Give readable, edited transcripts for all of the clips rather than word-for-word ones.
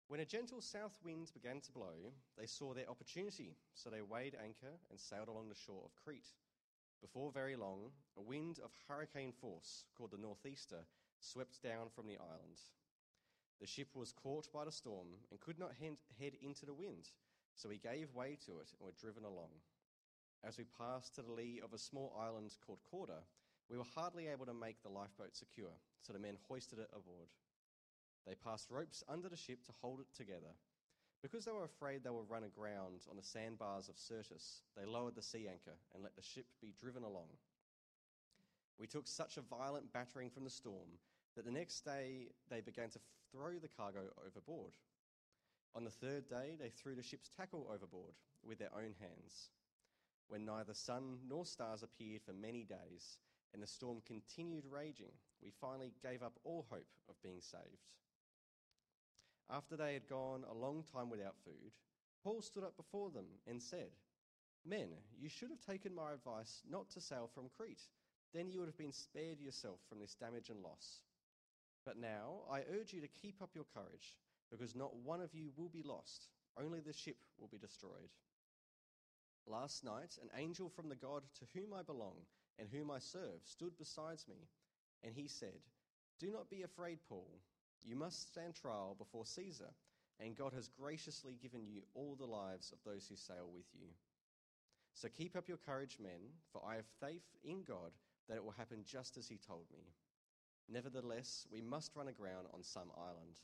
When a gentle south wind began to blow, they saw their opportunity, so they weighed anchor and sailed along the shore of Crete. Before very long, a wind of hurricane force, called the northeaster, swept down from the island. The ship was caught by the storm and could not head into the wind, so we gave way to it and were driven along. As we passed to the lee of a small island called Cauda, we were hardly able to make the lifeboat secure, so the men hoisted it aboard. They passed ropes under the ship to hold it together. Because they were afraid they would run aground on the sandbars of Syrtis, they lowered the sea anchor and let the ship be driven along. We took such a violent battering from the storm that the next day they began to throw the cargo overboard. On the third day, they threw the ship's tackle overboard with their own hands. When neither sun nor stars appeared for many days, and the storm continued raging, we finally gave up all hope of being saved. After they had gone a long time without food, Paul stood up before them and said, "Men, you should have taken my advice not to sail from Crete. Then you would have been spared yourself from this damage and loss. But now I urge you to keep up your courage, because not one of you will be lost, only the ship will be destroyed." Last night, an angel from the God to whom I belong and whom I serve stood beside me, and he said, "Do not be afraid, Paul. You must stand trial before Caesar, and God has graciously given you all the lives of those who sail with you. So keep up your courage, men, for I have faith in God that it will happen just as he told me. Nevertheless, we must run aground on some island."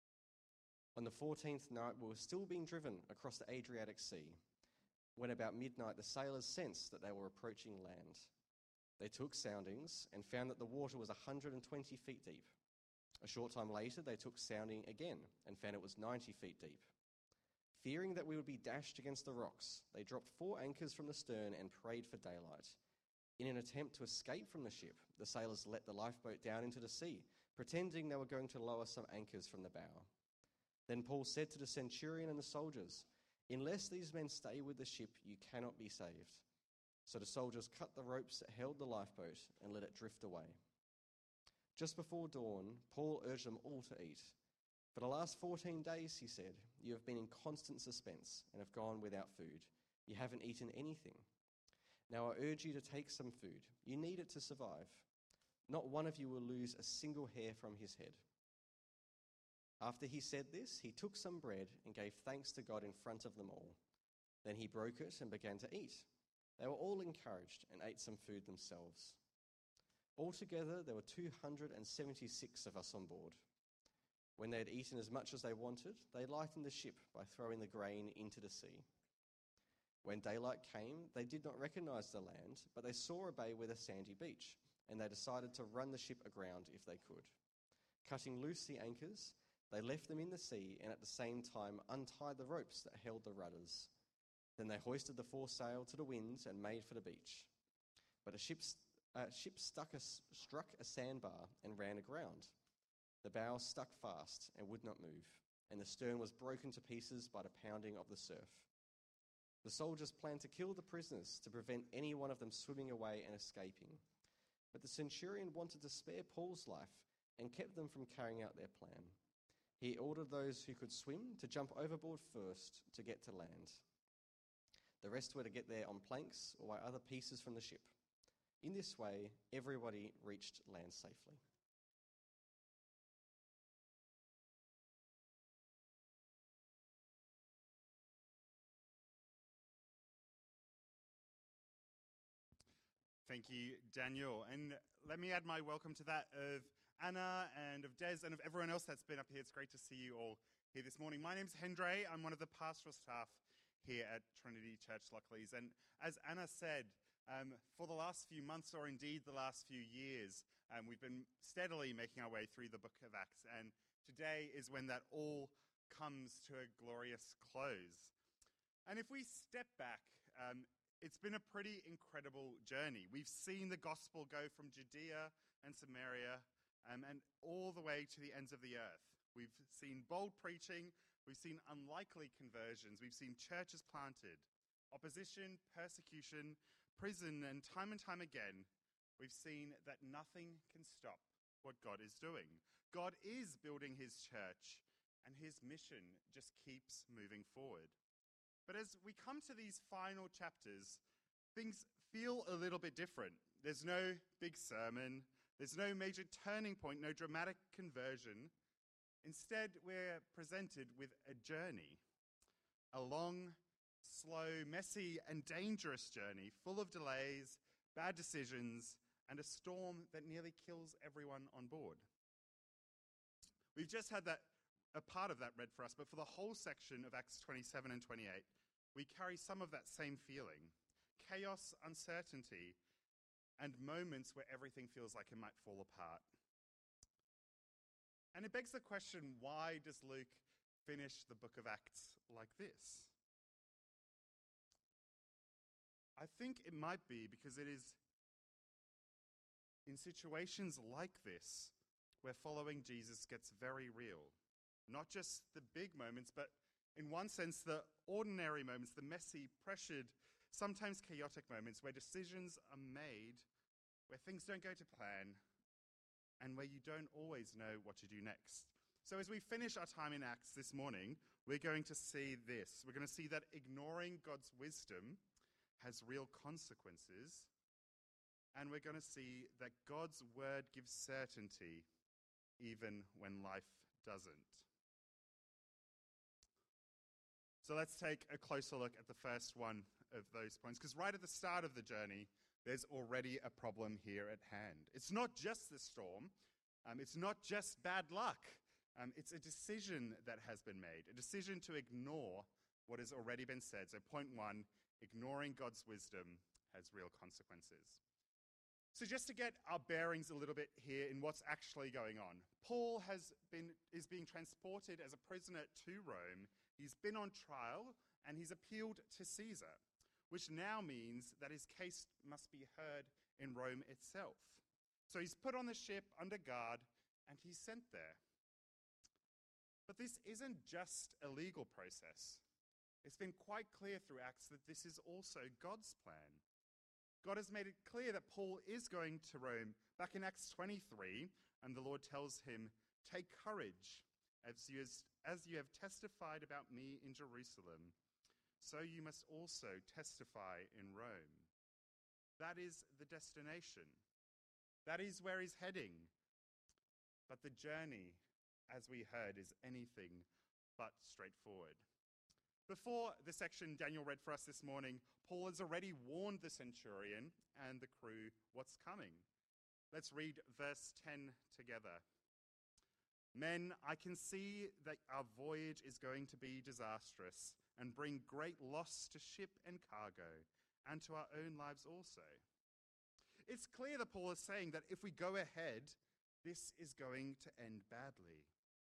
On the 14th night, we were still being driven across the Adriatic Sea, when about midnight the sailors sensed that they were approaching land. They took soundings and found that the water was 120 feet deep. A short time later, they took sounding again and found it was 90 feet deep. Fearing that we would be dashed against the rocks, they dropped 4 anchors from the stern and prayed for daylight. In an attempt to escape from the ship, the sailors let the lifeboat down into the sea, pretending they were going to lower some anchors from the bow. Then Paul said to the centurion and the soldiers, "Unless these men stay with the ship, you cannot be saved." So the soldiers cut the ropes that held the lifeboat and let it drift away. Just before dawn, Paul urged them all to eat. "For the last 14 days, he said, you have been in constant suspense and have gone without food. You haven't eaten anything. Now I urge you to take some food. You need it to survive. Not one of you will lose a single hair from his head." After he said this, he took some bread and gave thanks to God in front of them all. Then he broke it and began to eat. They were all encouraged and ate some food themselves. Altogether, there were 276 of us on board. When they had eaten as much as they wanted, they lightened the ship by throwing the grain into the sea. When daylight came, they did not recognize the land, but they saw a bay with a sandy beach, and they decided to run the ship aground if they could. Cutting loose the anchors, they left them in the sea and at the same time untied the ropes that held the rudders. Then they hoisted the foresail to the wind and made for the beach. But a ship struck a sandbar and ran aground. The bow stuck fast and would not move, and the stern was broken to pieces by the pounding of the surf. The soldiers planned to kill the prisoners to prevent any one of them swimming away and escaping. But the centurion wanted to spare Paul's life and kept them from carrying out their plan. He ordered those who could swim to jump overboard first to get to land. The rest were to get there on planks or by other pieces from the ship. In this way, everybody reached land safely. Thank you, Daniel. And let me add my welcome to that of Anna and of Des and of everyone else that's been up here. It's great to see you all here this morning. My name's Hendray. I'm one of the pastoral staff here at Trinity Church Lockleys. And as Anna said, for the last few months, or indeed the last few years, we've been steadily making our way through the book of Acts. And today is when that all comes to a glorious close. And if we step back, it's been a pretty incredible journey. We've seen the gospel go from Judea and Samaria and all the way to the ends of the earth. We've seen bold preaching. We've seen unlikely conversions. We've seen churches planted, opposition, persecution, prison, and time again, we've seen that nothing can stop what God is doing. God is building his church and his mission just keeps moving forward. But as we come to these final chapters, things feel a little bit different. There's no big sermon, there's no major turning point, no dramatic conversion. Instead, we're presented with a journey, a long, slow, messy, and dangerous journey full of delays, bad decisions, and a storm that nearly kills everyone on board. We've just had a part of that read for us, but for the whole section of Acts 27 and 28, we carry some of that same feeling. Chaos, uncertainty, and moments where everything feels like it might fall apart. And it begs the question, why does Luke finish the book of Acts like this? I think it might be because it is in situations like this where following Jesus gets very real. Not just the big moments, but in one sense, the ordinary moments, the messy, pressured, sometimes chaotic moments where decisions are made, where things don't go to plan, and where you don't always know what to do next. So as we finish our time in Acts this morning, we're going to see this. We're going to see that ignoring God's wisdom has real consequences, and we're going to see that God's word gives certainty even when life doesn't. So let's take a closer look at the first one of those points, because right at the start of the journey, there's already a problem here at hand. It's not just the storm. It's not just bad luck. It's a decision that has been made, a decision to ignore what has already been said. So point one, ignoring God's wisdom has real consequences. So just to get our bearings a little bit here in what's actually going on, Paul is being transported as a prisoner to Rome. He's been on trial and he's appealed to Caesar, which now means that his case must be heard in Rome itself. So he's put on the ship under guard and he's sent there. But this isn't just a legal process. It's been quite clear through Acts that this is also God's plan. God has made it clear that Paul is going to Rome. Back in Acts 23, and the Lord tells him, "Take courage, as you have testified about me in Jerusalem, so you must also testify in Rome." That is the destination. That is where he's heading. But the journey, as we heard, is anything but straightforward. Before the section Daniel read for us this morning, Paul has already warned the centurion and the crew what's coming. Let's read verse 10 together. "Men, I can see that our voyage is going to be disastrous and bring great loss to ship and cargo, and to our own lives also." It's clear that Paul is saying that if we go ahead, this is going to end badly.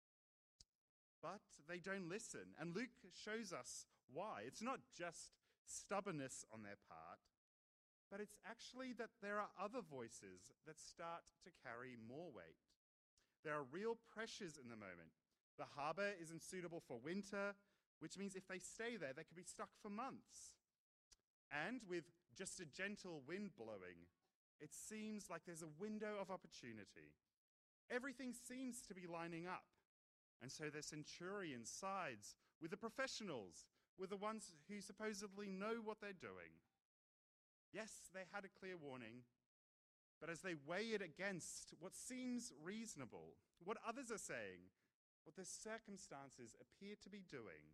But they don't listen, and Luke shows us why. It's not just stubbornness on their part, but it's actually that there are other voices that start to carry more weight. There are real pressures in the moment. The harbour isn't suitable for winter, which means if they stay there, they could be stuck for months. And with just a gentle wind blowing, it seems like there's a window of opportunity. Everything seems to be lining up. And so the centurion sides with the professionals, with the ones who supposedly know what they're doing. Yes, they had a clear warning, but as they weigh it against what seems reasonable, what others are saying, what the circumstances appear to be doing,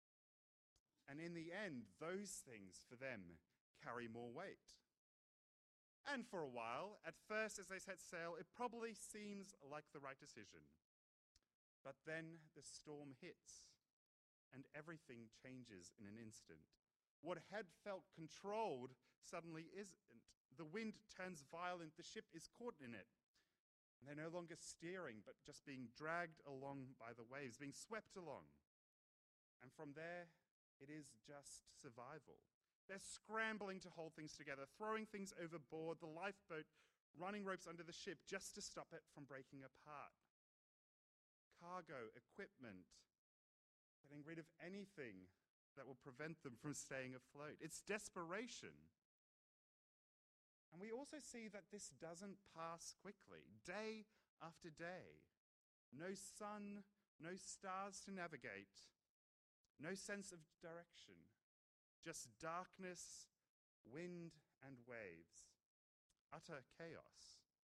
and in the end, those things for them carry more weight. And for a while, at first as they set sail, it probably seems like the right decision. But then the storm hits, and everything changes in an instant. What had felt controlled suddenly isn't. The wind turns violent, the ship is caught in it. And they're no longer steering, but just being dragged along by the waves, being swept along. And from there, it is just survival. They're scrambling to hold things together, throwing things overboard, the lifeboat running ropes under the ship just to stop it from breaking apart. Cargo, equipment, getting rid of anything that will prevent them from staying afloat. It's desperation. And we also see that this doesn't pass quickly. Day after day, no sun no stars to navigate, no sense of direction, just darkness, wind, and waves. Utter chaos.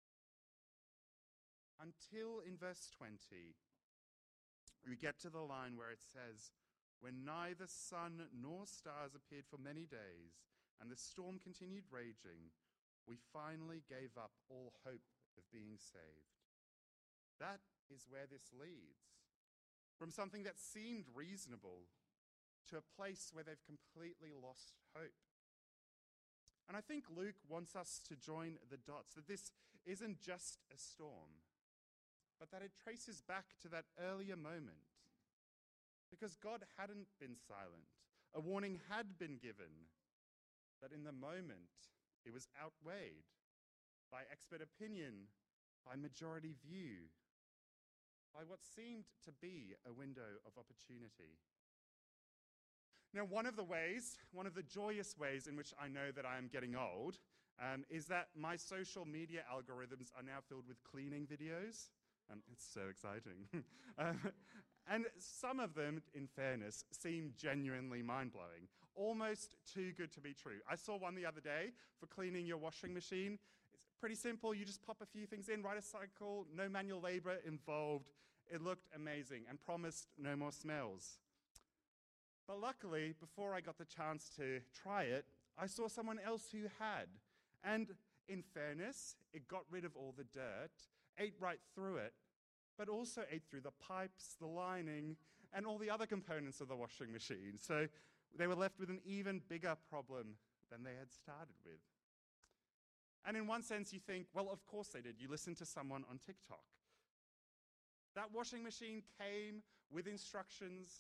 Until in verse 20, we get to the line where it says, "When neither sun nor stars appeared for many days, and the storm continued raging, we finally gave up all hope of being saved." That is where this leads. From something that seemed reasonable to a place where they've completely lost hope. And I think Luke wants us to join the dots, that this isn't just a storm, but that it traces back to that earlier moment. Because God hadn't been silent. A warning had been given, that in the moment it was outweighed by expert opinion, by majority view, by what seemed to be a window of opportunity. Now, one of the joyous ways in which I know that I am getting old is that my social media algorithms are now filled with cleaning videos. It's so exciting. And some of them, in fairness, seem genuinely mind-blowing, almost too good to be true. I saw one the other day for cleaning your washing machine. It's pretty simple. You just pop a few things in, write a cycle, no manual labor involved. It looked amazing and promised no more smells. But luckily, before I got the chance to try it, I saw someone else who had. And in fairness, it got rid of all the dirt, ate right through it, but also ate through the pipes, the lining, and all the other components of the washing machine. So they were left with an even bigger problem than they had started with. And in one sense, you think, well, of course they did. You listen to someone on TikTok. That washing machine came with instructions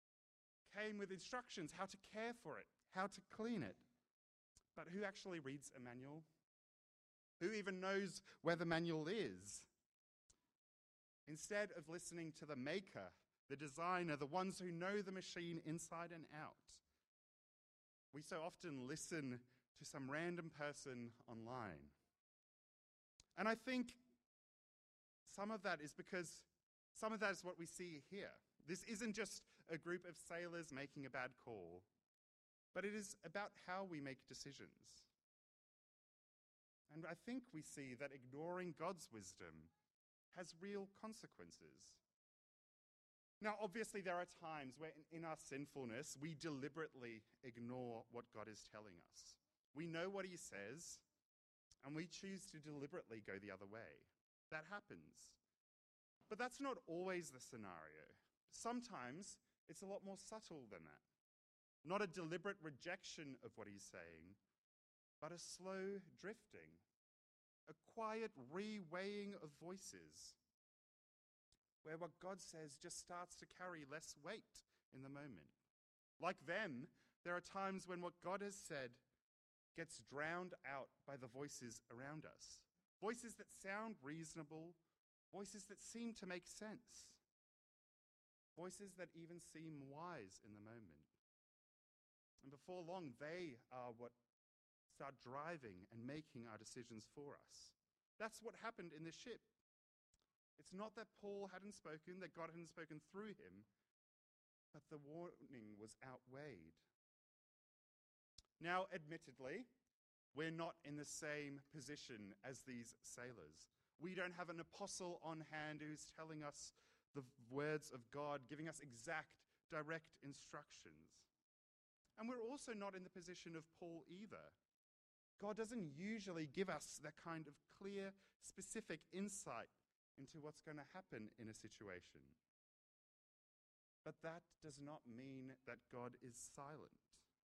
how to care for it, how to clean it. But who actually reads a manual? Who even knows where the manual is? Instead of listening to the maker, the designer, the ones who know the machine inside and out, we so often listen to some random person online. And I think some of that is what we see here. This isn't just a group of sailors making a bad call, but it is about how we make decisions. And I think we see that ignoring God's wisdom has real consequences. Now, obviously, there are times where in our sinfulness, we deliberately ignore what God is telling us. We know what he says, and we choose to deliberately go the other way. That happens. But that's not always the scenario. Sometimes it's a lot more subtle than that. Not a deliberate rejection of what he's saying, but a slow drifting, a quiet re-weighing of voices, where what God says just starts to carry less weight in the moment. Like them, there are times when what God has said gets drowned out by the voices around us. Voices that sound reasonable, voices that seem to make sense, voices that even seem wise in the moment. And before long, they are what start driving and making our decisions for us. That's what happened in the ship. It's not that Paul hadn't spoken, that God hadn't spoken through him, but the warning was outweighed. Now, admittedly, we're not in the same position as these sailors. We don't have an apostle on hand who's telling us the words of God, giving us exact, direct instructions. And we're also not in the position of Paul either. God doesn't usually give us that kind of clear, specific insight into what's going to happen in a situation. But that does not mean that God is silent.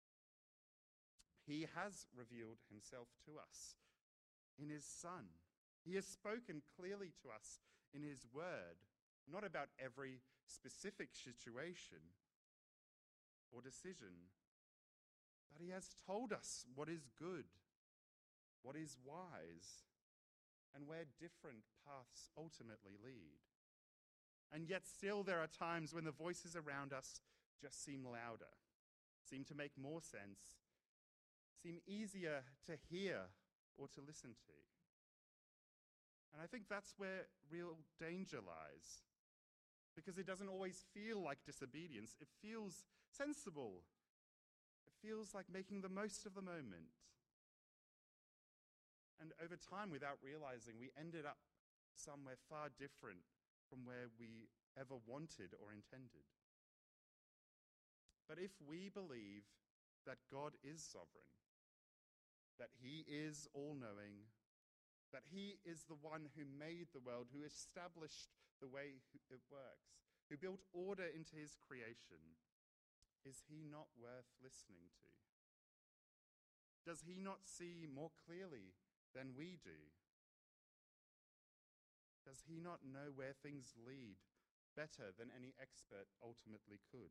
He has revealed himself to us in his Son. He has spoken clearly to us in his word, not about every specific situation or decision, but he has told us what is good, what is wise, and where different paths ultimately lead. And yet still there are times when the voices around us just seem louder, seem to make more sense, seem easier to hear or to listen to. And I think that's where real danger lies. because it doesn't always feel like disobedience. It feels sensible. It feels like making the most of the moment. And over time, without realizing, we ended up somewhere far different from where we ever wanted or intended. But if we believe that God is sovereign, that he is all-knowing, that he is the one who made the world, who established the way it works, who built order into his creation, is he not worth listening to? Does he not see more clearly than we do? Does he not know where things lead better than any expert ultimately could?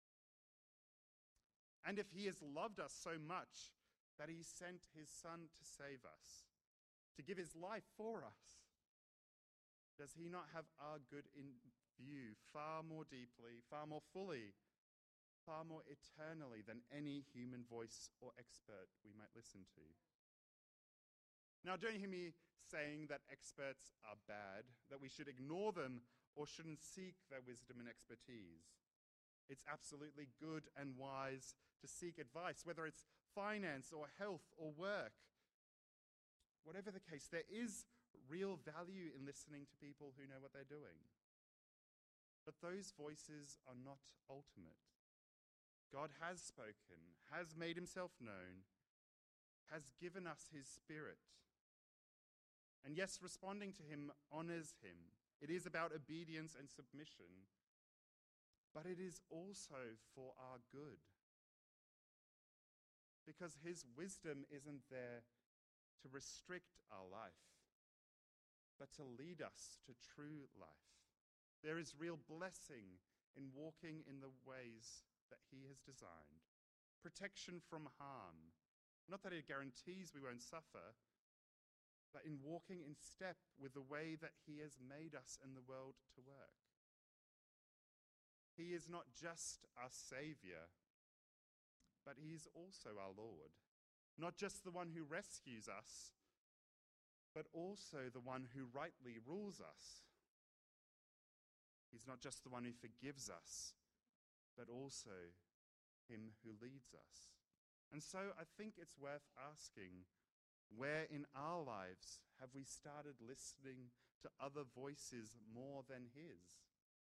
And if he has loved us so much that he sent his son to save us, to give his life for us, does he not have our good in view far more deeply, far more fully, far more eternally than any human voice or expert we might listen to? Now, don't hear me saying that experts are bad, that we should ignore them or shouldn't seek their wisdom and expertise. It's absolutely good and wise to seek advice, whether it's finance or health or work. Whatever the case, there is real value in listening to people who know what they're doing. But those voices are not ultimate. God has spoken, has made himself known, has given us his Spirit. And yes, responding to him honors him. It is about obedience and submission, but it is also for our good. Because his wisdom isn't there to restrict our life, but to lead us to true life. There is real blessing in walking in the ways that he has designed. Protection from harm. Not that it guarantees we won't suffer, but in walking in step with the way that he has made us and the world to work. He is not just our Saviour, but he is also our Lord. Not just the one who rescues us, but also the one who rightly rules us. He's not just the one who forgives us, but also him who leads us. And so I think it's worth asking, where in our lives have we started listening to other voices more than his?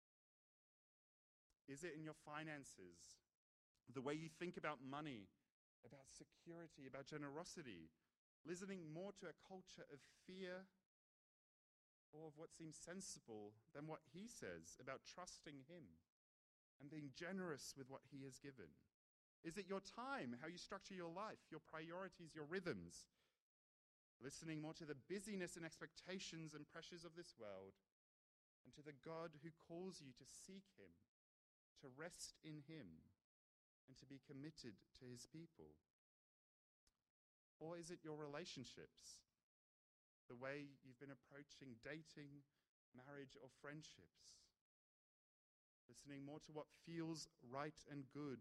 Is it in your finances, the way you think about money, about security, about generosity, listening more to a culture of fear or of what seems sensible than what he says about trusting him and being generous with what he has given? Is it your time, how you structure your life, your priorities, your rhythms? Listening more to the busyness and expectations and pressures of this world, and to the God who calls you to seek him, to rest in him, and to be committed to his people? Or is it your relationships, the way you've been approaching dating, marriage, or friendships? Listening more to what feels right and good,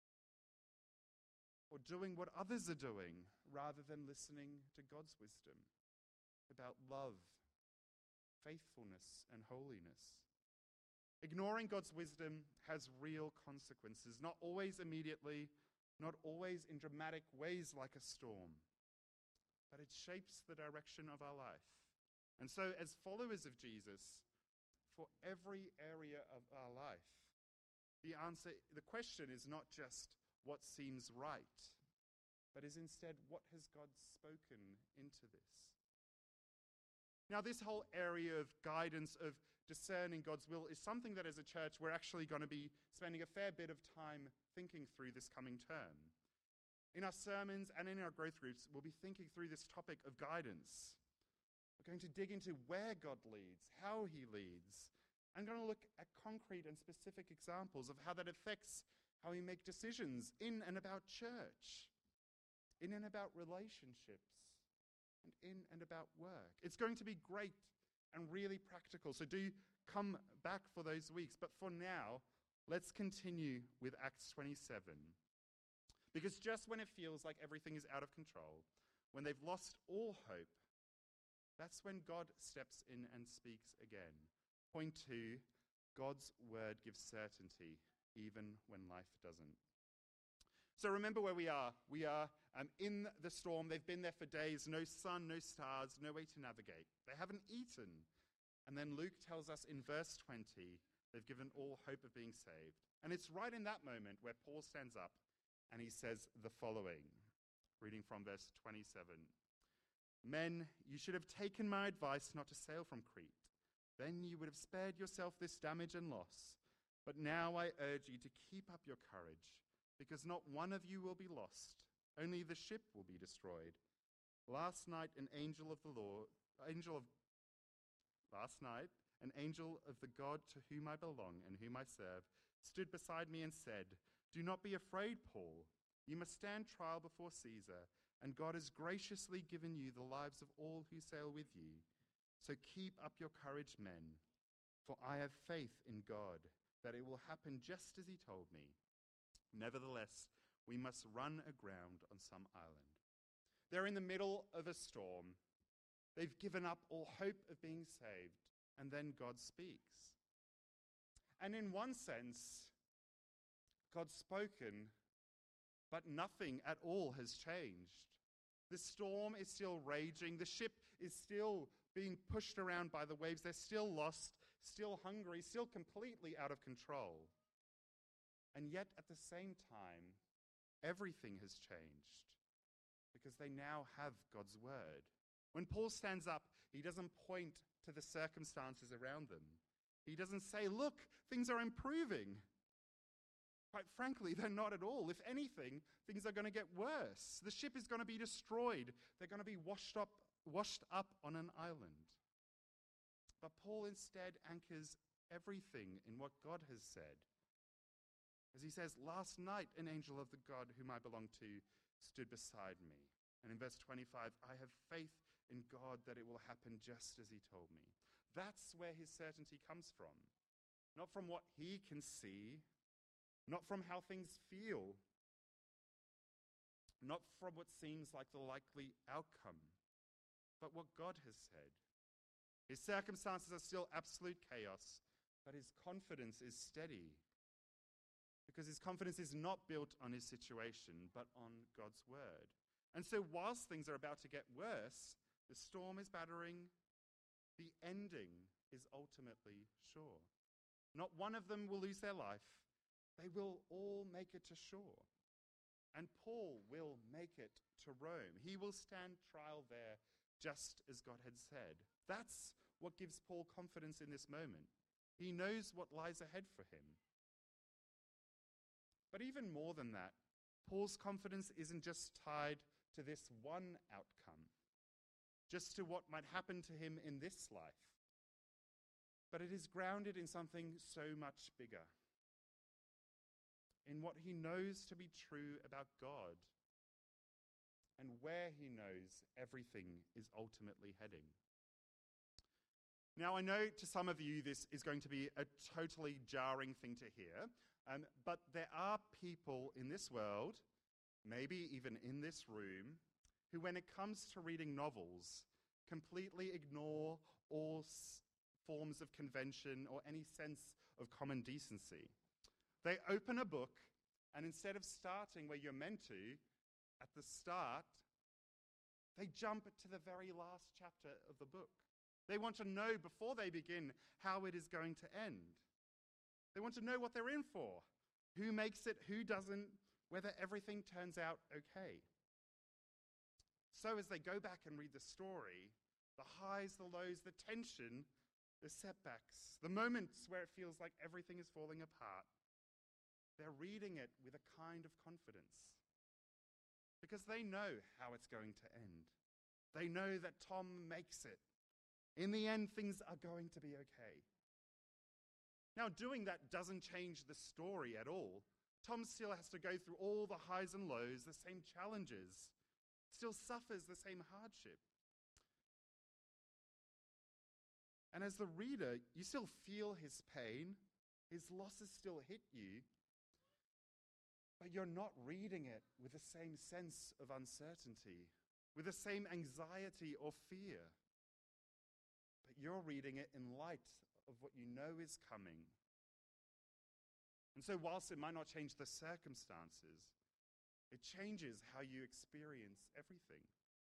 or doing what others are doing rather than listening to God's wisdom about love, faithfulness, and holiness. Ignoring God's wisdom has real consequences, not always immediately, not always in dramatic ways like a storm, but it shapes the direction of our life. And so as followers of Jesus, for every area of our life, the question is not just what seems right, but is instead, what has God spoken into this? Now, this whole area of guidance, of discerning God's will, is something that as a church we're actually going to be spending a fair bit of time thinking through this coming term. In our sermons and in our growth groups, we'll be thinking through this topic of guidance. We're going to dig into where God leads, how he leads, and going to look at concrete and specific examples of how that affects how we make decisions in and about church, in and about relationships, and in and about work. It's going to be great and really practical, so do come back for those weeks. But for now, let's continue with Acts 27. Because just when it feels like everything is out of control, when they've lost all hope, that's when God steps in and speaks again. Point 2, God's word gives certainty even when life doesn't. So remember where we are. We are in the storm. They've been there for days. No sun, no stars, no way to navigate. They haven't eaten. And then Luke tells us in verse 20, they've given all hope of being saved. And it's right in that moment where Paul stands up and he says the following, reading from verse 27. Men, you should have taken my advice not to sail from Crete. Then you would have spared yourself this damage and loss. But now I urge you to keep up your courage, because not one of you will be lost, only the ship will be destroyed. Last night, an angel of the God to whom I belong and whom I serve, stood beside me and said, "Do not be afraid, Paul. You must stand trial before Caesar, and God has graciously given you the lives of all who sail with you. So keep up your courage, men, for I have faith in God that it will happen just as he told me. Nevertheless, we must run aground on some island." They're in the middle of a storm. They've given up all hope of being saved, and then God speaks. And in one sense, God's spoken, but nothing at all has changed. The storm is still raging. The ship is still being pushed around by the waves. They're still lost, still hungry, still completely out of control. And yet, at the same time, everything has changed because they now have God's word. When Paul stands up, he doesn't point to the circumstances around them. He doesn't say, "Look, things are improving." Quite frankly, they're not at all. If anything, things are going to get worse. The ship is going to be destroyed. They're going to be washed up on an island. But Paul instead anchors everything in what God has said. As he says, "Last night an angel of the God whom I belong to stood beside me." And in verse 25, "I have faith in God that it will happen just as he told me." That's where his certainty comes from. Not from what he can see, not from how things feel, not from what seems like the likely outcome, but what God has said. His circumstances are still absolute chaos, but his confidence is steady. Because his confidence is not built on his situation, but on God's word. And so whilst things are about to get worse, the storm is battering, the ending is ultimately sure. Not one of them will lose their life. They will all make it to shore. And Paul will make it to Rome. He will stand trial there just as God had said. That's what gives Paul confidence in this moment. He knows what lies ahead for him. But even more than that, Paul's confidence isn't just tied to this one outcome, just to what might happen to him in this life, but it is grounded in something so much bigger, in what he knows to be true about God and where he knows everything is ultimately heading. Now, I know to some of you this is going to be a totally jarring thing to hear, but there are people in this world, maybe even in this room, who when it comes to reading novels, completely ignore all forms of convention or any sense of common decency. They open a book, and instead of starting where you're meant to, at the start, they jump to the very last chapter of the book. They want to know before they begin how it is going to end. They want to know what they're in for, who makes it, who doesn't, whether everything turns out okay. So as they go back and read the story, the highs, the lows, the tension, the setbacks, the moments where it feels like everything is falling apart, they're reading it with a kind of confidence because they know how it's going to end. They know that Tom makes it. In the end, things are going to be okay. Now, doing that doesn't change the story at all. Tom still has to go through all the highs and lows, the same challenges, still suffers the same hardship. And as the reader, you still feel his pain, his losses still hit you, but you're not reading it with the same sense of uncertainty, with the same anxiety or fear. But you're reading it in light of what you know is coming, And so whilst it might not change the circumstances, it changes how you experience everything.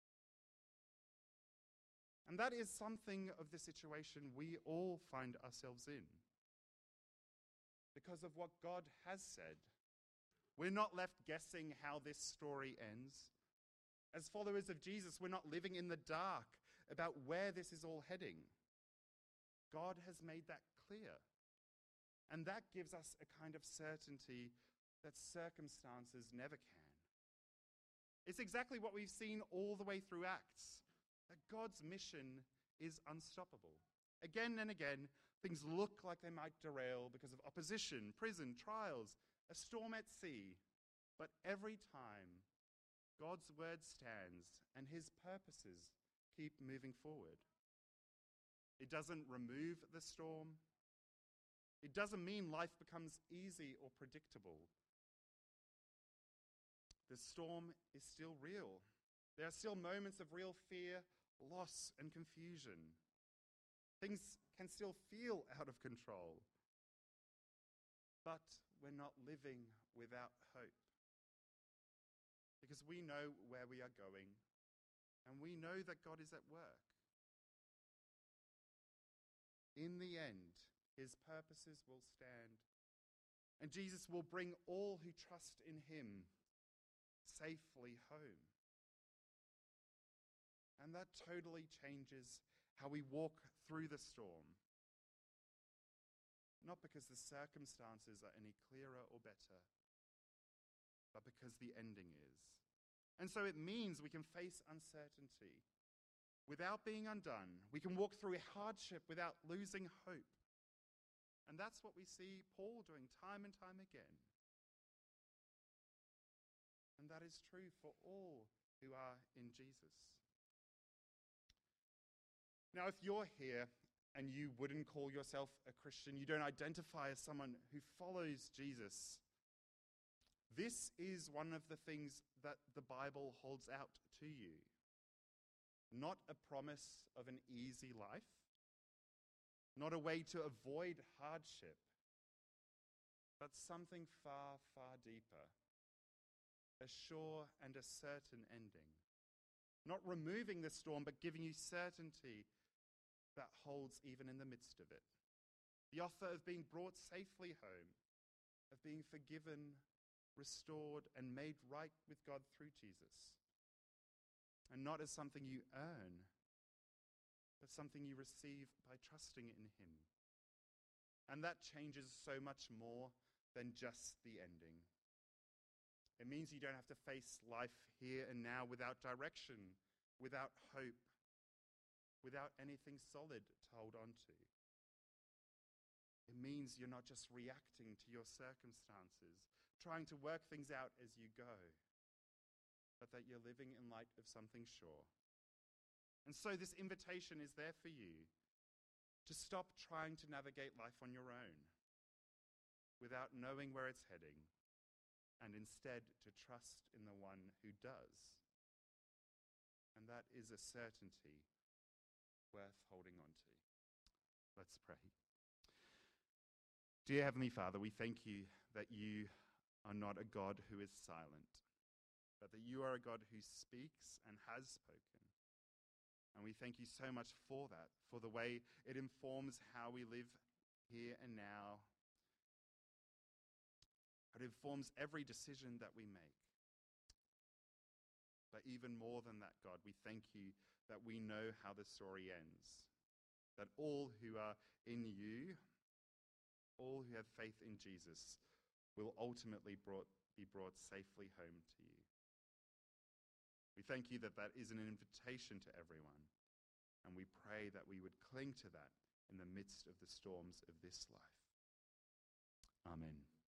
And that is something of the situation we all find ourselves in. Because of what God has said, we're not left guessing how this story ends. As followers of Jesus, we're not living in the dark about where this is all heading. God has made that clear. And that gives us a kind of certainty that circumstances never can. It's exactly what we've seen all the way through Acts, that God's mission is unstoppable. Again and again, things look like they might derail because of opposition, prison, trials, a storm at sea. But every time, God's word stands and his purposes keep moving forward. It doesn't remove the storm. It doesn't mean life becomes easy or predictable. The storm is still real. There are still moments of real fear, loss, and confusion. Things can still feel out of control. But we're not living without hope. Because we know where we are going, and we know that God is at work. In the end, his purposes will stand, and Jesus will bring all who trust in him safely home. And that totally changes how we walk through the storm. Not because the circumstances are any clearer or better, but because the ending is. And so it means we can face uncertainty without being undone. We can walk through hardship without losing hope. And that's what we see Paul doing time and time again. And that is true for all who are in Jesus. Now, if you're here and you wouldn't call yourself a Christian, you don't identify as someone who follows Jesus, this is one of the things that the Bible holds out to you. Not a promise of an easy life, not a way to avoid hardship, but something far, far deeper. A sure and a certain ending. Not removing the storm, but giving you certainty that holds even in the midst of it. The offer of being brought safely home, of being forgiven, restored, and made right with God through Jesus. And not as something you earn, but something you receive by trusting in him. And that changes so much more than just the ending. It means you don't have to face life here and now without direction, without hope, without anything solid to hold on to. It means you're not just reacting to your circumstances, trying to work things out as you go, but that you're living in light of something sure. And so this invitation is there for you to stop trying to navigate life on your own without knowing where it's heading, and instead to trust in the one who does. And that is a certainty worth holding on to. Let's pray. Dear Heavenly Father, we thank you that you are not a God who is silent, but that you are a God who speaks and has spoken. And we thank you so much for that, for the way it informs how we live here and now. It informs every decision that we make. But even more than that, God, we thank you that we know how the story ends. That all who are in you, all who have faith in Jesus, will ultimately be brought safely home to you. We thank you that that is an invitation to everyone. And we pray that we would cling to that in the midst of the storms of this life. Amen.